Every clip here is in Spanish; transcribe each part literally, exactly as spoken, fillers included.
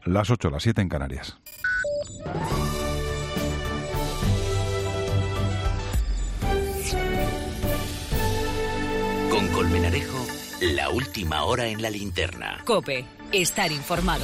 Las ocho, las siete en Canarias. Con Colmenarejo, la última hora en la linterna. COPE, estar informado.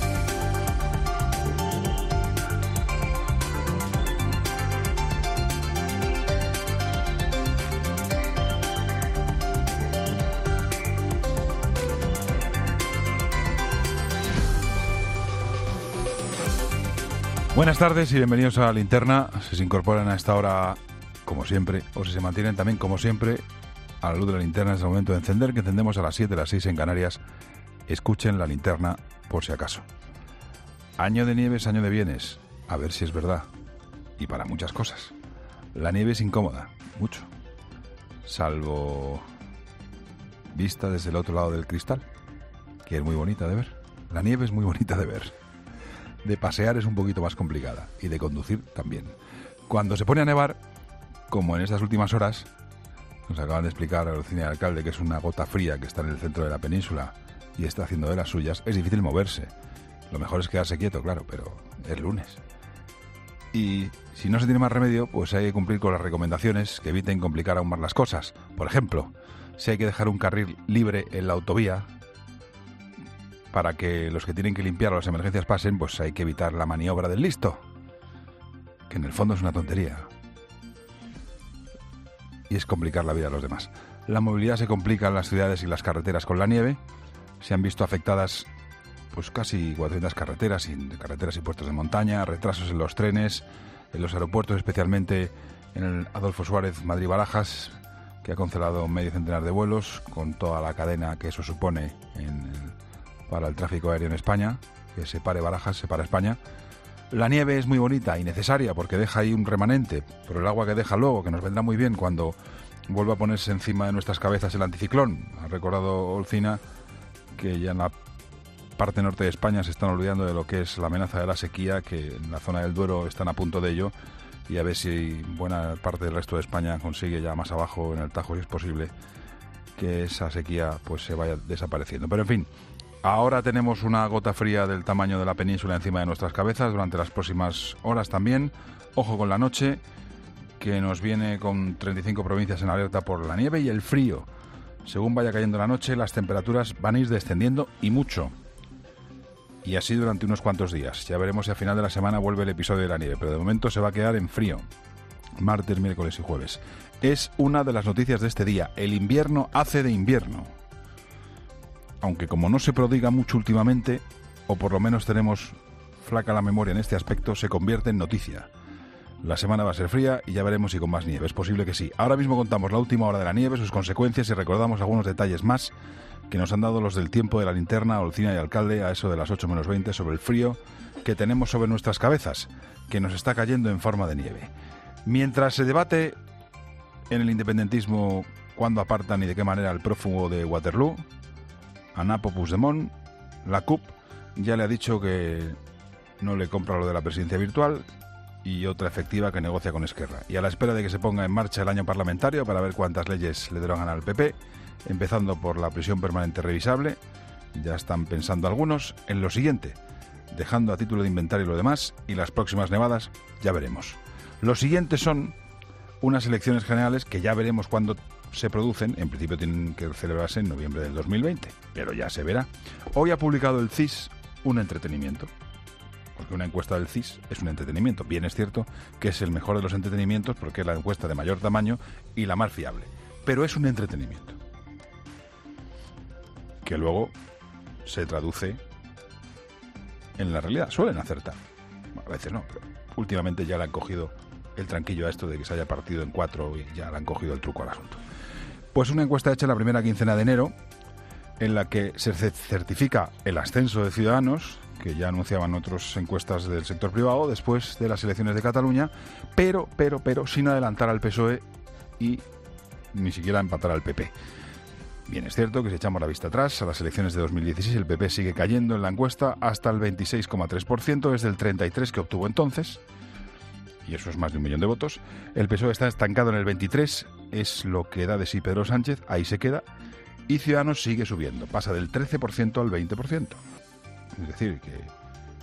Buenas tardes y bienvenidos a la linterna. Si se incorporan a esta hora, como siempre, o si se mantienen también, como siempre, a la luz de la linterna es el momento de encender, que encendemos a las siete, las seis en Canarias. Escuchen la linterna por si acaso. Año de nieves, año de bienes. A ver si es verdad. Y para muchas cosas. La nieve es incómoda, mucho. Salvo vista desde el otro lado del cristal, que es muy bonita de ver. La nieve es muy bonita de ver. De pasear es un poquito más complicada y de conducir también. Cuando se pone a nevar, como en estas últimas horas, nos acaban de explicar al cine alcalde que es una gota fría que está en el centro de la península y está haciendo de las suyas, es difícil moverse. Lo mejor es quedarse quieto, claro, pero es lunes. Y si no se tiene más remedio, pues hay que cumplir con las recomendaciones que eviten complicar aún más las cosas. Por ejemplo, si hay que dejar un carril libre en la autovía para que los que tienen que limpiar o las emergencias pasen, pues hay que evitar la maniobra del listo, que en el fondo es una tontería. Y es complicar la vida a los demás. La movilidad se complica en las ciudades y las carreteras con la nieve. Se han visto afectadas pues casi cuatrocientas carreteras, y, carreteras y puertos de montaña, retrasos en los trenes, en los aeropuertos, especialmente en el Adolfo Suárez Madrid-Barajas, que ha cancelado medio centenar de vuelos, con toda la cadena que eso supone en el para el tráfico aéreo en España, que separe Barajas, separa España. La nieve es muy bonita y necesaria porque deja ahí un remanente, pero el agua que deja luego, que nos vendrá muy bien cuando vuelva a ponerse encima de nuestras cabezas el anticiclón. Ha recordado Olcina que ya en la parte norte de España se están olvidando de lo que es la amenaza de la sequía, que en la zona del Duero están a punto de ello, y a ver si buena parte del resto de España consigue ya más abajo en el Tajo, si es posible, que esa sequía pues se vaya desapareciendo. Pero en fin, ahora tenemos una gota fría del tamaño de la península encima de nuestras cabezas durante las próximas horas también. Ojo con la noche, que nos viene con treinta y cinco provincias en alerta por la nieve y el frío. Según vaya cayendo la noche, las temperaturas van a ir descendiendo y mucho. Y así durante unos cuantos días. Ya veremos si a final de la semana vuelve el episodio de la nieve, pero de momento se va a quedar en frío. Martes, miércoles y jueves. Es una de las noticias de este día. El invierno hace de invierno. Aunque como no se prodiga mucho últimamente, o por lo menos tenemos flaca la memoria en este aspecto, se convierte en noticia. La semana va a ser fría y ya veremos si con más nieve. Es posible que sí. Ahora mismo contamos la última hora de la nieve, sus consecuencias y recordamos algunos detalles más que nos han dado los del tiempo de la linterna, Olcina y alcalde, a eso de las ocho menos veinte, sobre el frío que tenemos sobre nuestras cabezas, que nos está cayendo en forma de nieve. Mientras se debate en el independentismo cuándo apartan y de qué manera el prófugo de Waterloo, a Napo Puigdemont, la C U P ya le ha dicho que no le compra lo de la presidencia virtual y otra efectiva que negocia con Esquerra. Y a la espera de que se ponga en marcha el año parlamentario para ver cuántas leyes le derogan al P P, empezando por la prisión permanente revisable, ya están pensando algunos en lo siguiente, dejando a título de inventario lo demás, y las próximas nevadas ya veremos. Los siguientes son unas elecciones generales que ya veremos cuándo se producen. En principio tienen que celebrarse en noviembre del dos mil veinte, pero ya se verá. Hoy ha publicado el C I S un entretenimiento, porque una encuesta del C I S es un entretenimiento. Bien es cierto que es el mejor de los entretenimientos porque es la encuesta de mayor tamaño y la más fiable, pero es un entretenimiento que luego se traduce en la realidad. Suelen acertar, a veces no, pero últimamente ya le han cogido el tranquillo a esto de que se haya partido en cuatro y ya le han cogido el truco al asunto. Pues una encuesta hecha en la primera quincena de enero, en la que se certifica el ascenso de Ciudadanos, que ya anunciaban otras encuestas del sector privado después de las elecciones de Cataluña, pero, pero, pero, sin adelantar al P S O E y ni siquiera empatar al P P. Bien, es cierto que si echamos la vista atrás, a las elecciones de dos mil dieciséis el P P sigue cayendo en la encuesta hasta el veintiséis coma tres por ciento, desde el treinta y tres por ciento que obtuvo entonces, y eso es más de un millón de votos. El P S O E está estancado en el veintitrés, es lo que da de sí Pedro Sánchez, ahí se queda, y Ciudadanos sigue subiendo, pasa del trece por ciento al veinte por ciento. Es decir, que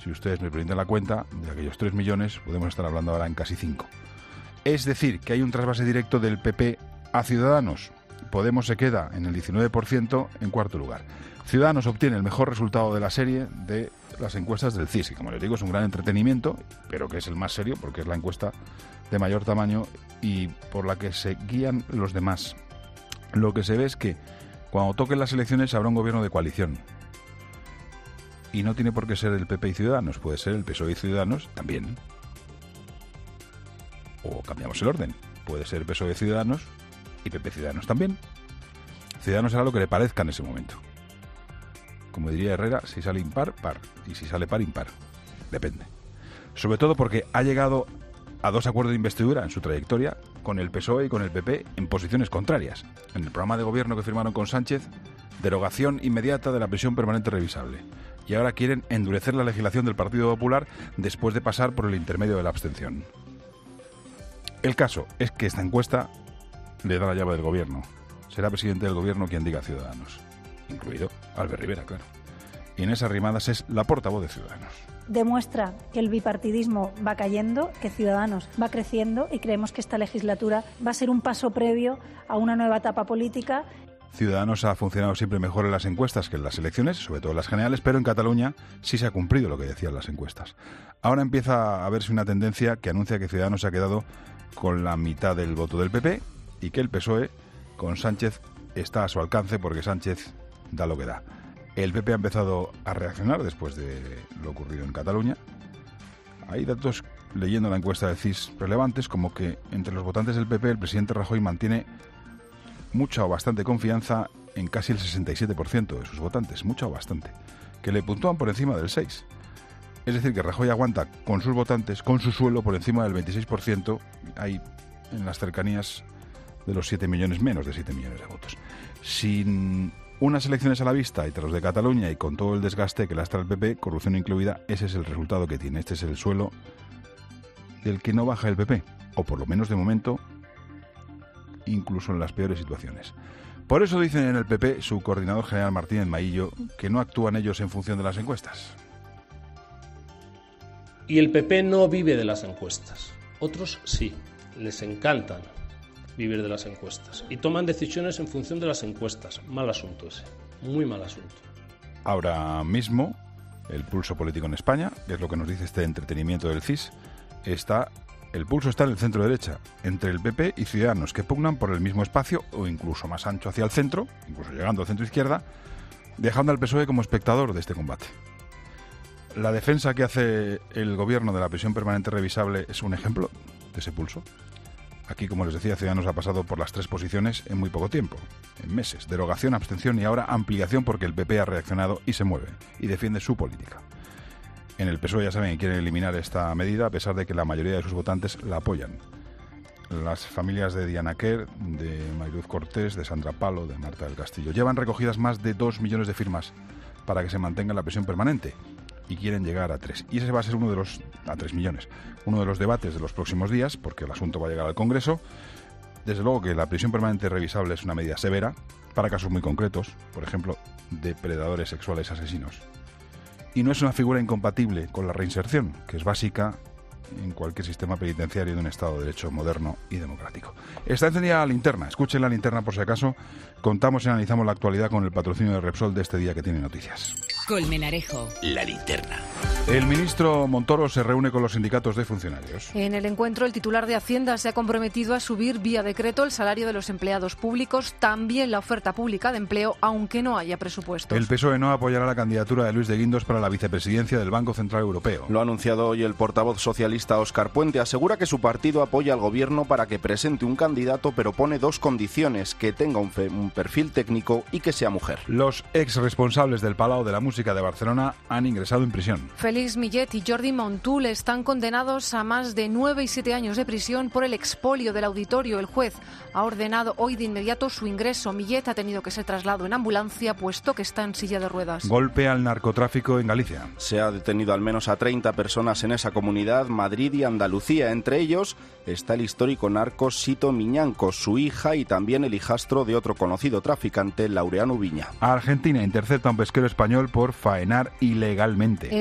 Si ustedes me permiten la cuenta, de aquellos tres millones podemos estar hablando ahora en casi cinco. Es decir, que hay un trasvase directo del P P a Ciudadanos. Podemos se queda en el diecinueve por ciento en cuarto lugar. Ciudadanos obtiene el mejor resultado de la serie de las encuestas del C I S, que como les digo es un gran entretenimiento, pero que es el más serio porque es la encuesta de mayor tamaño y por la que se guían los demás. Lo que se ve es que cuando toquen las elecciones habrá un gobierno de coalición. Y no tiene por qué ser el P P y Ciudadanos, puede ser el P S O E y Ciudadanos también. O cambiamos el orden, puede ser P S O E y Ciudadanos y P P Ciudadanos también. Ciudadanos hará lo que le parezca en ese momento. Como diría Herrera, si sale impar, par. Y si sale par, impar. Depende. Sobre todo porque ha llegado a dos acuerdos de investidura en su trayectoria con el P S O E y con el P P en posiciones contrarias. En el programa de gobierno que firmaron con Sánchez, derogación inmediata de la prisión permanente revisable. Y ahora quieren endurecer la legislación del Partido Popular después de pasar por el intermedio de la abstención. El caso es que esta encuesta le da la llave del gobierno. Será presidente del gobierno quien diga Ciudadanos, incluido Albert Rivera, claro. Y Inés Arrimadas es la portavoz de Ciudadanos. Demuestra que el bipartidismo va cayendo, que Ciudadanos va creciendo y creemos que esta legislatura va a ser un paso previo a una nueva etapa política. Ciudadanos ha funcionado siempre mejor en las encuestas que en las elecciones, sobre todo en las generales, pero en Cataluña sí se ha cumplido lo que decían las encuestas. Ahora empieza a verse una tendencia que anuncia que Ciudadanos se ha quedado con la mitad del voto del P P y que el P S O E con Sánchez está a su alcance porque Sánchez da lo que da. El P P ha empezado a reaccionar después de lo ocurrido en Cataluña. Hay datos, leyendo la encuesta del C I S, relevantes, como que entre los votantes del P P el presidente Rajoy mantiene mucha o bastante confianza en casi el sesenta y siete por ciento de sus votantes, mucha o bastante, que le puntúan por encima del seis por ciento. Es decir, que Rajoy aguanta con sus votantes, con su suelo, por encima del veintiséis por ciento, hay en las cercanías de los siete millones, menos de siete millones de votos. Sin unas elecciones a la vista y tras los de Cataluña y con todo el desgaste que lastra el P P, corrupción incluida, ese es el resultado que tiene. Este es el suelo del que no baja el P P, o por lo menos de momento, incluso en las peores situaciones. Por eso dicen en el P P, su coordinador general Martínez Maillo, que no actúan ellos en función de las encuestas. Y el P P no vive de las encuestas. Otros sí, les encantan vivir de las encuestas. Y toman decisiones en función de las encuestas. Mal asunto ese, muy mal asunto. Ahora mismo, el pulso político en España, que es lo que nos dice este entretenimiento del C I S, está... El pulso está en el centro-derecha, entre el P P y Ciudadanos, que pugnan por el mismo espacio o incluso más ancho hacia el centro, incluso llegando al centro-izquierda, dejando al P S O E como espectador de este combate. La defensa que hace el gobierno de la prisión permanente revisable es un ejemplo de ese pulso. Aquí, como les decía, Ciudadanos ha pasado por las tres posiciones en muy poco tiempo, en meses. Derogación, abstención y ahora ampliación porque el P P ha reaccionado y se mueve y defiende su política. En el P S O E ya saben que quieren eliminar esta medida a pesar de que la mayoría de sus votantes la apoyan. Las familias de Diana Quer, de Mariluz Cortés, de Sandra Palo, de Marta del Castillo llevan recogidas más de dos millones de firmas para que se mantenga la prisión permanente y quieren llegar a tres. Y ese va a ser uno de los a tres millones, uno de los debates de los próximos días porque el asunto va a llegar al Congreso. Desde luego que la prisión permanente revisable es una medida severa para casos muy concretos, por ejemplo, depredadores sexuales asesinos. Y no es una figura incompatible con la reinserción, que es básica en cualquier sistema penitenciario de un Estado de Derecho moderno y democrático. Está encendida la linterna. Escuchen la linterna por si acaso. Contamos y analizamos la actualidad con el patrocinio de Repsol de este día que tiene noticias. Colmenarejo. La linterna. El ministro Montoro se reúne con los sindicatos de funcionarios. En el encuentro, el titular de Hacienda se ha comprometido a subir vía decreto el salario de los empleados públicos, también la oferta pública de empleo, aunque no haya presupuestos. El P S O E no apoyará la candidatura de Luis de Guindos para la vicepresidencia del Banco Central Europeo. Lo ha anunciado hoy el portavoz socialista Óscar Puente. Asegura que su partido apoya al gobierno para que presente un candidato, pero pone dos condiciones: que tenga un, fe, un perfil técnico y que sea mujer. Los ex responsables del Palau de la Música de Barcelona han ingresado en prisión. Félix Millet y Jordi Montul están condenados a más de nueve y siete años de prisión por el expolio del auditorio. El juez ha ordenado hoy de inmediato su ingreso. Millet ha tenido que ser trasladado en ambulancia, puesto que está en silla de ruedas. Golpe al narcotráfico en Galicia. Se ha detenido al menos a treinta personas en esa comunidad, Madrid y Andalucía. Entre ellos está el histórico narco Sito Miñanco, su hija y también el hijastro de otro conocido traficante, Laureano Viña. Argentina intercepta a un pesquero español por faenar ilegalmente. Eso asegura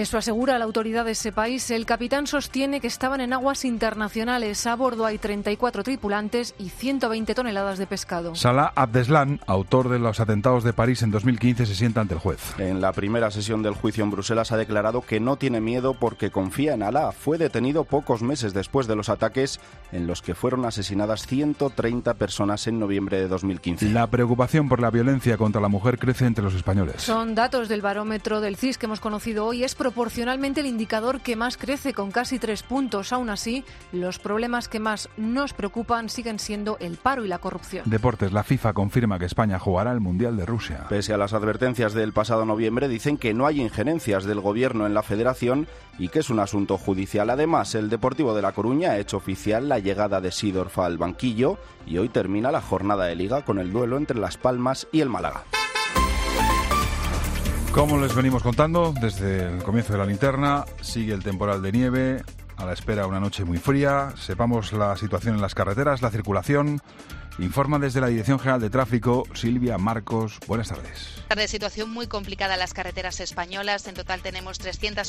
asegura la autoridad de ese país. El capitán sostiene que estaban en aguas internacionales. A bordo hay treinta y cuatro tripulantes y ciento veinte toneladas de pescado. Salah Abdeslam, autor de los atentados de París en dos mil quince, se sienta ante el juez. En la primera sesión del juicio en Bruselas ha declarado que no tiene miedo porque confía en Alá. Fue detenido pocos meses después de los ataques en los que fueron asesinadas ciento treinta personas en noviembre de dos mil quince. La preocupación por la violencia contra la mujer crece entre los españoles. Son datos del barómetro del C I S que hemos conocido hoy. Es proporcionalmente el indicador que más crece, con casi tres puntos. Aún así, los problemas que más nos preocupan siguen siendo el paro y la corrupción. Deportes. La FIFA confirma que España jugará el Mundial de Rusia. Pese a las advertencias del pasado noviembre, dicen que no hay injerencias del gobierno en la federación y que es un asunto judicial. Además, el Deportivo de La Coruña ha hecho oficial la llegada de Seedorf al banquillo y hoy termina la jornada de Liga con el duelo entre Las Palmas y el Málaga. Como les venimos contando, desde el comienzo de la linterna, sigue el temporal de nieve, a la espera una noche muy fría. Sepamos la situación en las carreteras, la circulación. Informa desde la Dirección General de Tráfico, Silvia Marcos. Buenas tardes. De situación muy complicada en las carreteras españolas. En total tenemos trescientas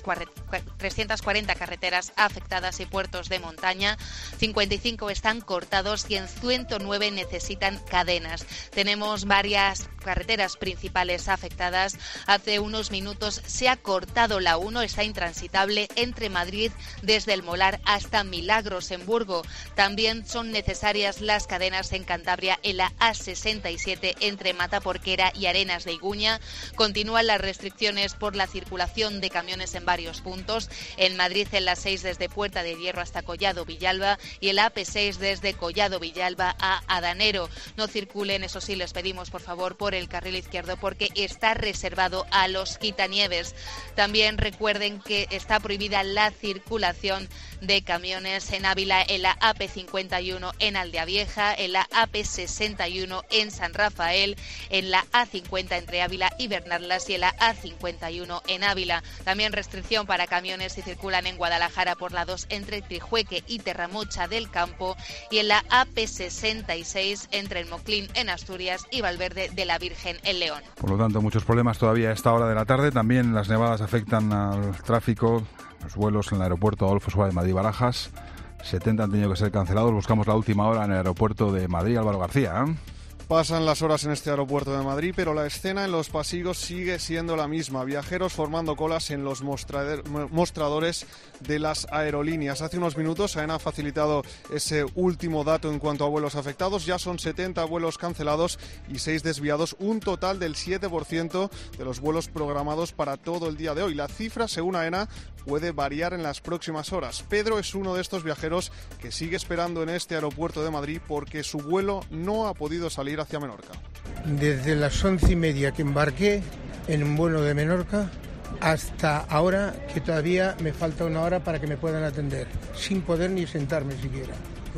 cuarenta carreteras afectadas y puertos de montaña. cincuenta y cinco están cortados y en ciento nueve necesitan cadenas. Tenemos varias carreteras principales afectadas. Hace unos minutos se ha cortado la uno, está intransitable entre Madrid desde el Molar hasta Milagros en Burgo. También son necesarias las cadenas en Cantabria en la A sesenta y siete entre Mataporquera y Arenas de Iguña. Continúan las restricciones por la circulación de camiones en varios puntos. En Madrid en la seis desde Puerta de Hierro hasta Collado Villalba y en la A P seis desde Collado Villalba a Adanero. No circulen, eso sí, les pedimos por favor por el carril izquierdo porque está reservado a los quitanieves. También recuerden que está prohibida la circulación de camiones en Ávila en la A P cincuenta y uno en Aldeavieja, en la A P sesenta y uno en San Rafael, en la A cincuenta entre Ávila y Bernardas y en la A cincuenta y uno en Ávila. También restricción para camiones si circulan en Guadalajara por la dos entre Trijueque y Terramocha del Campo y en la A P sesenta y seis entre el Moclín en Asturias y Valverde de la Virgen en León. Por lo tanto, muchos problemas todavía a esta hora de la tarde. También las nevadas afectan al tráfico. Los vuelos en el aeropuerto Adolfo Suárez de Madrid-Barajas, setenta han tenido que ser cancelados. Buscamos la última hora en el aeropuerto de Madrid. Álvaro García, ¿eh? Pasan las horas en este aeropuerto de Madrid, pero la escena en los pasillos sigue siendo la misma. Viajeros formando colas en los mostradores de las aerolíneas. Hace unos minutos AENA ha facilitado ese último dato en cuanto a vuelos afectados. Ya son setenta vuelos cancelados y seis desviados, un total del siete por ciento de los vuelos programados para todo el día de hoy. La cifra, según AENA, puede variar en las próximas horas. Pedro es uno de estos viajeros que sigue esperando en este aeropuerto de Madrid porque su vuelo no ha podido salir hacia Menorca. Desde las once y media que embarqué en un vuelo de Menorca hasta ahora, que todavía me falta una hora para que me puedan atender, sin poder ni sentarme siquiera.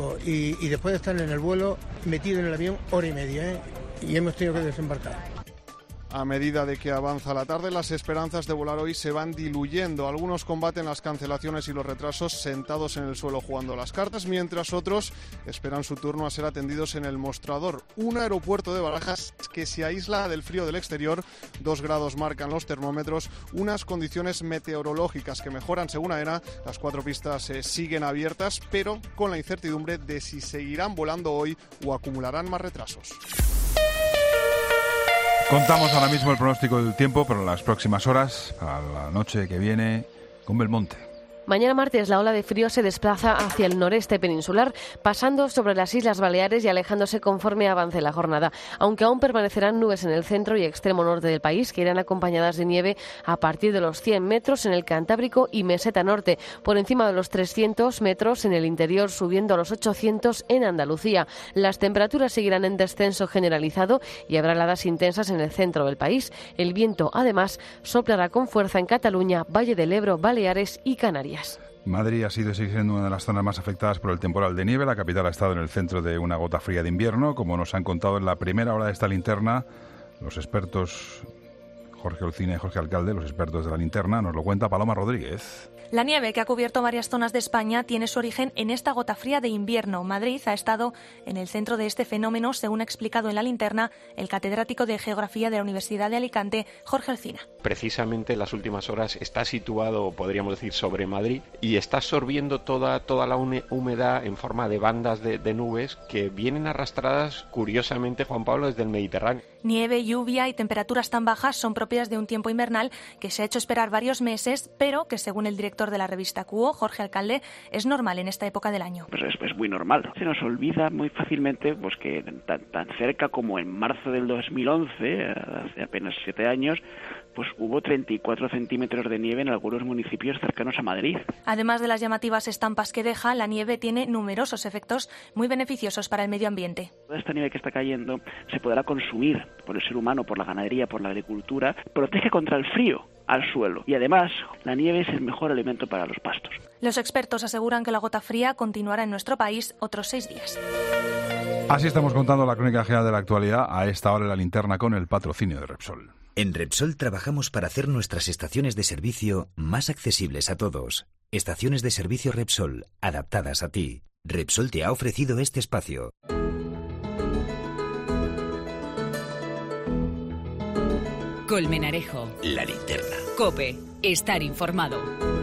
Y, y después de estar en el vuelo, metido en el avión, hora y media, ¿eh? Y hemos tenido que desembarcar. A medida de que avanza la tarde, las esperanzas de volar hoy se van diluyendo. Algunos combaten las cancelaciones y los retrasos sentados en el suelo jugando las cartas, mientras otros esperan su turno a ser atendidos en el mostrador. Un aeropuerto de Barajas que se aísla del frío del exterior, dos grados marcan los termómetros, unas condiciones meteorológicas que mejoran según AENA. Las cuatro pistas eh, siguen abiertas, pero con la incertidumbre de si seguirán volando hoy o acumularán más retrasos. Contamos ahora mismo el pronóstico del tiempo para las próximas horas, para la noche que viene, con Belmonte. Mañana martes la ola de frío se desplaza hacia el noreste peninsular, pasando sobre las Islas Baleares y alejándose conforme avance la jornada, aunque aún permanecerán nubes en el centro y extremo norte del país que irán acompañadas de nieve a partir de los cien metros en el Cantábrico y Meseta Norte, por encima de los trescientos metros en el interior, subiendo a los ochocientos en Andalucía. Las temperaturas seguirán en descenso generalizado y habrá heladas intensas en el centro del país. El viento, además, soplará con fuerza en Cataluña, Valle del Ebro, Baleares y Canarias. Madrid ha sido y sigue siendo una de las zonas más afectadas por el temporal de nieve. La capital ha estado en el centro de una gota fría de invierno, como nos han contado en la primera hora de esta linterna los expertos Jorge Olcina y Jorge Alcalde, los expertos de la linterna. Nos lo cuenta Paloma Rodríguez. La nieve que ha cubierto varias zonas de España tiene su origen en esta gota fría de invierno. Madrid ha estado en el centro de este fenómeno, según ha explicado en La Linterna el catedrático de Geografía de la Universidad de Alicante, Jorge Alsina. Precisamente en las últimas horas está situado, podríamos decir, sobre Madrid y está absorbiendo toda, toda la humedad en forma de bandas de, de nubes que vienen arrastradas, curiosamente, Juan Pablo, desde el Mediterráneo. Nieve, lluvia y temperaturas tan bajas son propias de un tiempo invernal que se ha hecho esperar varios meses, pero que, según el director de la revista Cuo, Jorge Alcalde, es normal en esta época del año. Pues es, es muy normal. Se nos olvida muy fácilmente pues que tan, tan cerca como en marzo del dos mil once, hace apenas siete años, pues hubo treinta y cuatro centímetros de nieve en algunos municipios cercanos a Madrid. Además de las llamativas estampas que deja, la nieve tiene numerosos efectos muy beneficiosos para el medio ambiente. Toda esta nieve que está cayendo se podrá consumir por el ser humano, por la ganadería, por la agricultura, protege contra el frío al suelo y además la nieve es el mejor alimento para los pastos. Los expertos aseguran que la gota fría continuará en nuestro país otros seis días. Así estamos contando la crónica general de la actualidad a esta hora en La Linterna con el patrocinio de Repsol. En Repsol trabajamos para hacer nuestras estaciones de servicio más accesibles a todos. Estaciones de servicio Repsol, adaptadas a ti. Repsol te ha ofrecido este espacio. Colmenarejo. La Linterna. COPE. Estar informado.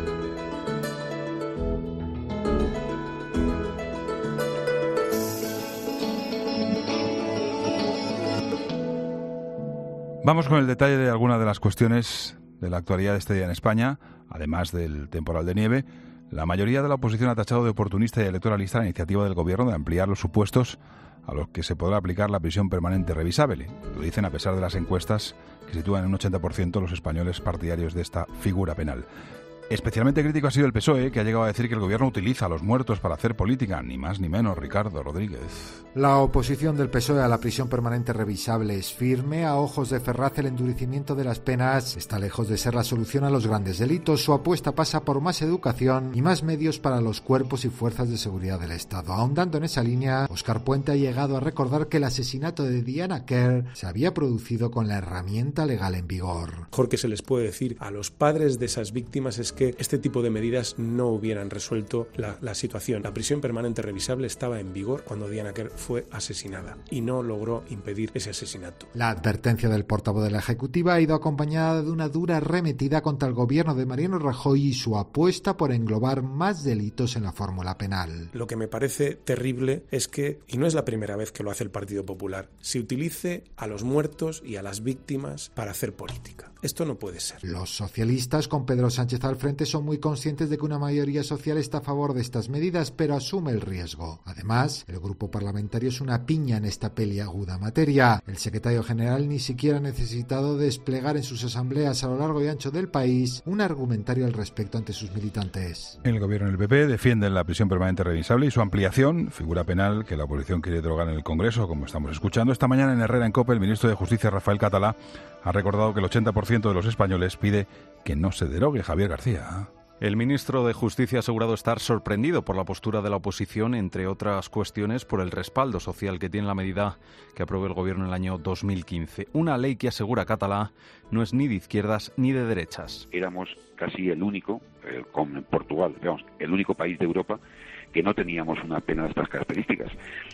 Vamos con el detalle de algunas de las cuestiones de la actualidad de este día en España, además del temporal de nieve. La mayoría de la oposición ha tachado de oportunista y electoralista la iniciativa del Gobierno de ampliar los supuestos a los que se podrá aplicar la prisión permanente revisable. Lo dicen a pesar de las encuestas que sitúan en un ochenta por ciento los españoles partidarios de esta figura penal. Especialmente crítico ha sido el P S O E, que ha llegado a decir que el Gobierno utiliza a los muertos para hacer política, ni más ni menos. Ricardo Rodríguez. La oposición del P S O E a la prisión permanente revisable es firme. A ojos de Ferraz, el endurecimiento de las penas está lejos de ser la solución a los grandes delitos. Su apuesta pasa por más educación y más medios para los cuerpos y fuerzas de seguridad del Estado. Ahondando en esa línea, Óscar Puente ha llegado a recordar que el asesinato de Diana Kerr se había producido con la herramienta legal en vigor. Lo mejor que se les puede decir a los padres de esas víctimas es que este tipo de medidas no hubieran resuelto la, la situación. La prisión permanente revisable estaba en vigor cuando Diana Kerr fue asesinada y no logró impedir ese asesinato. La advertencia del portavoz de la Ejecutiva ha ido acompañada de una dura arremetida contra el gobierno de Mariano Rajoy y su apuesta por englobar más delitos en la fórmula penal. Lo que me parece terrible es que, y no es la primera vez que lo hace el Partido Popular, se utilice a los muertos y a las víctimas para hacer política. Esto no puede ser. Los socialistas, con Pedro Sánchez al frente, son muy conscientes de que una mayoría social está a favor de estas medidas, pero asume el riesgo. Además, el grupo parlamentario es una piña en esta peliaguda materia. El secretario general ni siquiera ha necesitado desplegar en sus asambleas a lo largo y ancho del país un argumentario al respecto ante sus militantes. El Gobierno y el P P defienden la prisión permanente revisable y su ampliación, figura penal que la oposición quiere derogar en el Congreso, como estamos escuchando. Esta mañana en Herrera en COPE, el ministro de Justicia, Rafael Catalá, ha recordado que el ochenta por ciento de los españoles pide que no se derogue. Javier García. El ministro de Justicia ha asegurado estar sorprendido por la postura de la oposición, entre otras cuestiones, por el respaldo social que tiene la medida que aprobó el Gobierno en el año dos mil quince. Una ley que, asegura Catalá, no es ni de izquierdas ni de derechas. Éramos casi el único, eh, con Portugal, digamos, el único país de Europa que no teníamos una pena de estas características.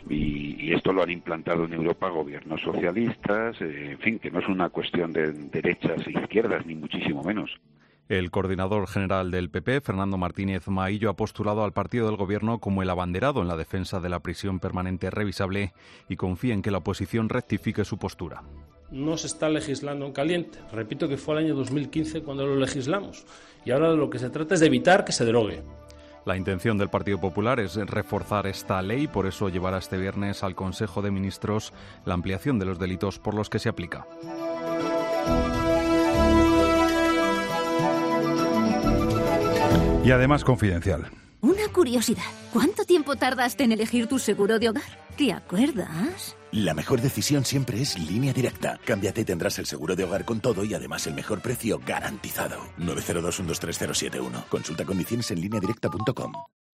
Y, y esto lo han implantado en Europa gobiernos socialistas, eh, en fin, que no es una cuestión de derechas e izquierdas, ni muchísimo menos. El coordinador general del P P, Fernando Martínez Maillo, ha postulado al partido del Gobierno como el abanderado en la defensa de la prisión permanente revisable y confía en que la oposición rectifique su postura. No se está legislando en caliente. Repito que fue el año dos mil quince cuando lo legislamos. Y ahora de lo que se trata es de evitar que se derogue. La intención del Partido Popular es reforzar esta ley, por eso llevará este viernes al Consejo de Ministros la ampliación de los delitos por los que se aplica. Y además confidencial. Una curiosidad. ¿Cuánto tiempo tardaste en elegir tu seguro de hogar? ¿Te acuerdas? La mejor decisión siempre es Línea Directa. Cámbiate y tendrás el seguro de hogar con todo y además el mejor precio garantizado. nueve cero dos, uno dos tres cero siete uno. Consulta condiciones en línea directa punto com.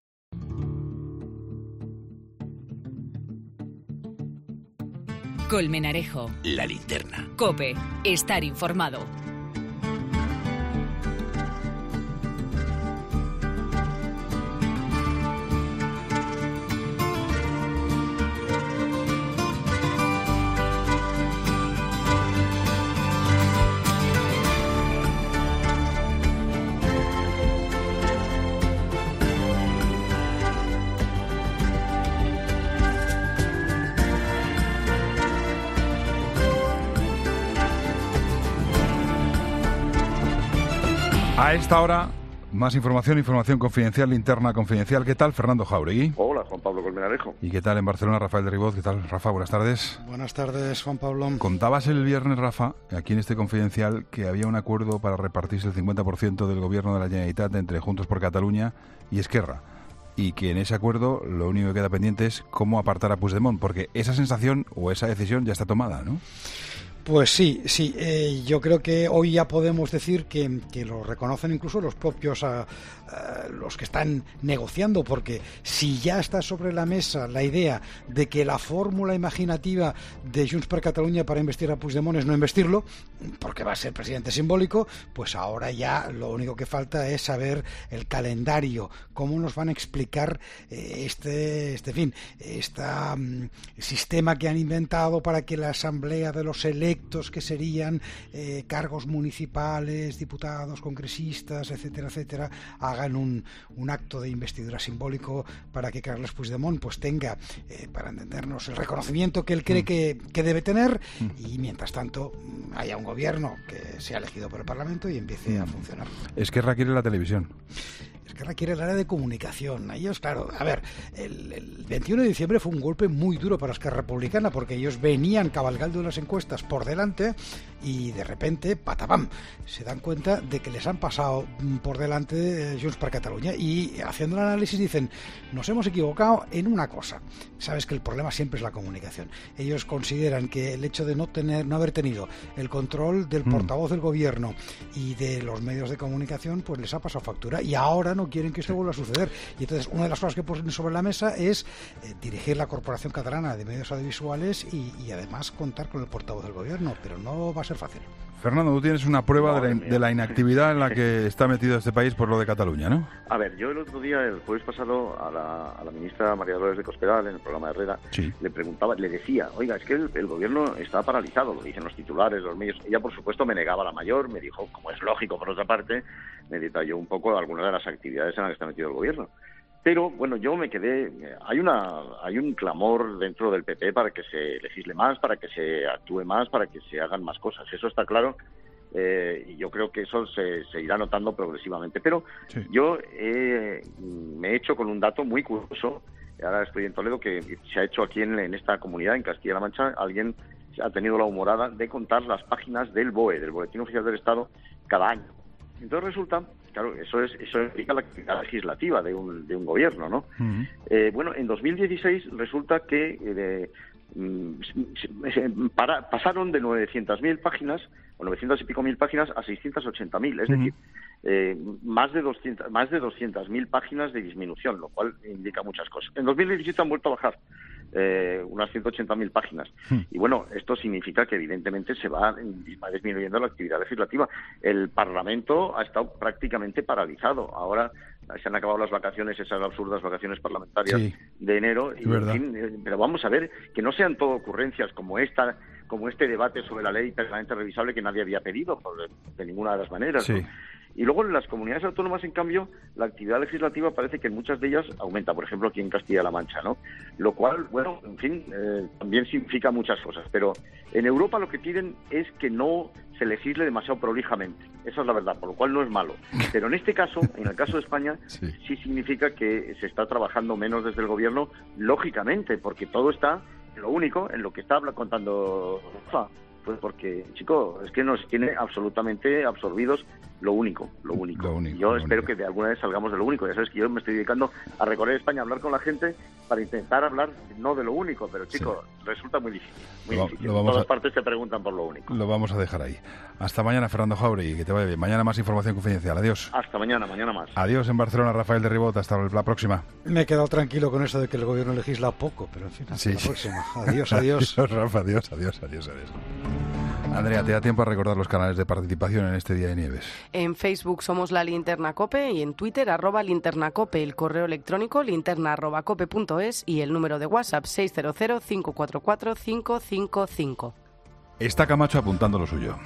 Colmenarejo. La Linterna. COPE. Estar informado. A esta hora, más información, información confidencial, linterna confidencial. ¿Qué tal, Fernando Jauregui? Hola, Juan Pablo Colmenarejo. ¿Y qué tal en Barcelona, Rafael de Ribot? ¿Qué tal, Rafa? Buenas tardes. Buenas tardes, Juan Pablo. Contabas el viernes, Rafa, aquí en este confidencial, que había un acuerdo para repartirse el cincuenta por ciento del gobierno de la Generalitat entre Juntos por Cataluña y Esquerra. Y que en ese acuerdo lo único que queda pendiente es cómo apartar a Puigdemont, porque esa sensación o esa decisión ya está tomada, ¿no? Pues sí, sí. Eh, yo creo que hoy ya podemos decir que, que lo reconocen incluso los propios, uh, uh, los que están negociando, porque si ya está sobre la mesa la idea de que la fórmula imaginativa de Junts per Catalunya para investir a Puigdemont es no investirlo, porque va a ser presidente simbólico, pues ahora ya lo único que falta es saber el calendario, cómo nos van a explicar eh, este, este fin, este um, sistema que han inventado para que la asamblea de los electos, que serían eh, cargos municipales, diputados, congresistas, etcétera, etcétera, hagan un, un acto de investidura simbólico para que Carles Puigdemont pues tenga, eh, para entendernos, el reconocimiento que él cree mm. que, que debe tener mm. y mientras tanto haya un gobierno que sea elegido por el Parlamento y empiece mm. a funcionar. Esquerra quiere la televisión. Esquerra quiere el área de comunicación. Ellos, claro, a ver, el, el veintiuno de diciembre fue un golpe muy duro para Esquerra Republicana porque ellos venían cabalgando las encuestas por delante y de repente, patapam, se dan cuenta de que les han pasado por delante Junts per Catalunya y haciendo el análisis dicen, nos hemos equivocado en una cosa. Sabes que el problema siempre es la comunicación. Ellos consideran que el hecho de no tener, no haber tenido el control del portavoz del gobierno y de los medios de comunicación, pues les ha pasado factura y ahora no quieren que esto vuelva a suceder. Y entonces una de las cosas que ponen sobre la mesa es eh, dirigir la Corporación Catalana de Medios Audiovisuales y, y además contar con el portavoz del gobierno, pero no va a ser fácil. Fernando, tú tienes una prueba de la, de la inactividad en la que está metido este país por lo de Cataluña, ¿no? A ver, yo el otro día, el jueves pasado, a la, a la ministra María Dolores de Cospedal, en el programa de Herrera, sí. le preguntaba, le decía, oiga, es que el, el gobierno está paralizado, lo dicen los titulares, los medios. Ella, por supuesto, me negaba la mayor, me dijo, como es lógico, por otra parte, me detalló un poco algunas de las actividades en las que está metido el gobierno. Pero, bueno, yo me quedé... Hay una hay un clamor dentro del P P para que se legisle más, para que se actúe más, para que se hagan más cosas. Eso está claro eh, y yo creo que eso se, se irá notando progresivamente. Pero sí. yo eh, me he hecho con un dato muy curioso. Ahora estoy en Toledo, que se ha hecho aquí en, en esta comunidad, en Castilla-La Mancha. Alguien ha tenido la humorada de contar las páginas del B O E, del Boletín Oficial del Estado, cada año. Entonces resulta, claro, eso es eso implica la actividad legislativa de un de un gobierno, ¿no? Uh-huh. Eh, bueno, en dos mil dieciséis resulta que eh, para, pasaron de novecientas mil páginas, o novecientas y pico mil páginas, a seiscientas ochenta mil, es uh-huh. decir, eh, más de doscientas más de doscientas mil páginas de disminución, lo cual indica muchas cosas. En dos mil diecisiete han vuelto a bajar. Eh, unas ciento ochenta mil páginas. Hmm. Y bueno, esto significa que evidentemente se va, va disminuyendo la actividad legislativa. El Parlamento ha estado prácticamente paralizado. Ahora se han acabado las vacaciones, esas absurdas vacaciones parlamentarias sí. de enero. Y, en fin, eh, pero vamos a ver que no sean todo ocurrencias como esta, como este debate sobre la ley permanente revisable que nadie había pedido por, de ninguna de las maneras. Sí. ¿no? Y luego en las comunidades autónomas, en cambio, la actividad legislativa parece que en muchas de ellas aumenta, por ejemplo, aquí en Castilla-La Mancha, ¿no? Lo cual, bueno, en fin, eh, también significa muchas cosas. Pero en Europa lo que piden es que no se legisle demasiado prolijamente. Esa es la verdad, por lo cual no es malo. Pero en este caso, en el caso de España, sí, sí significa que se está trabajando menos desde el gobierno, lógicamente, porque todo está, lo único, en lo que está contando Rafa. Pues porque, chico, es que nos tiene absolutamente absorbidos lo único, lo único. Lo único yo lo espero único. que de alguna vez salgamos de lo único. Ya sabes que yo me estoy dedicando a recorrer España, a hablar con la gente para intentar hablar no de lo único, pero, chico, sí. resulta muy difícil. Muy lo, difícil. Lo vamos en todas a... partes se preguntan por lo único. Lo vamos a dejar ahí. Hasta mañana, Fernando Jauregui, que te vaya bien. Mañana más información confidencial. Adiós. Hasta mañana, mañana más. Adiós en Barcelona, Rafael de Ribot. Hasta la próxima. Me he quedado tranquilo con eso de que el gobierno legisla poco, pero en fin, hasta sí, la sí. próxima. Adiós, adiós. Adiós, Rafa, adiós, adiós, adiós, adiós. Andrea, ¿te da tiempo a recordar los canales de participación en este Día de Nieves? En Facebook somos La Linterna Cope y en Twitter arroba Linterna Cope, el correo electrónico linterna arroba cope punto es y el número de WhatsApp seis cero cero, cinco cuatro cuatro, cinco cinco cinco. Está Camacho apuntando lo suyo.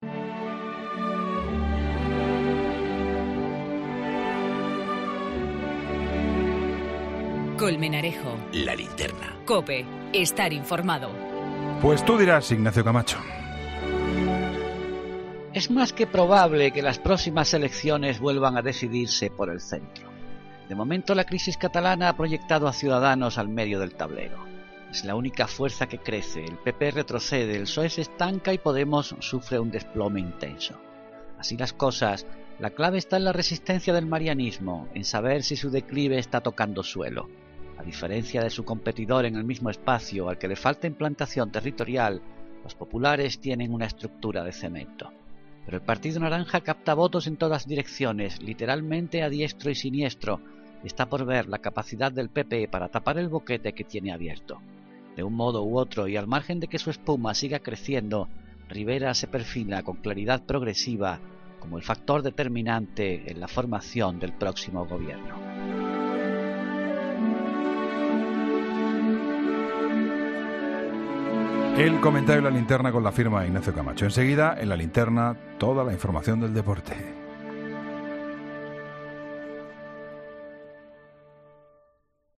Colmenarejo. La Linterna. Cope. Estar informado. Pues tú dirás, Ignacio Camacho. Es más que probable que las próximas elecciones vuelvan a decidirse por el centro. De momento, la crisis catalana ha proyectado a Ciudadanos al medio del tablero. Es la única fuerza que crece, el P P retrocede, el P S O E se estanca y Podemos sufre un desplome intenso. Así las cosas, la clave está en la resistencia del marianismo, en saber si su declive está tocando suelo. A diferencia de su competidor en el mismo espacio, al que le falta implantación territorial, los populares tienen una estructura de cemento. Pero el Partido Naranja capta votos en todas direcciones, literalmente a diestro y siniestro, y está por ver la capacidad del P P para tapar el boquete que tiene abierto. De un modo u otro, y al margen de que su espuma siga creciendo, Rivera se perfila con claridad progresiva como el factor determinante en la formación del próximo gobierno. El comentario de la linterna con la firma de Ignacio Camacho. Enseguida, en la linterna, toda la información del deporte.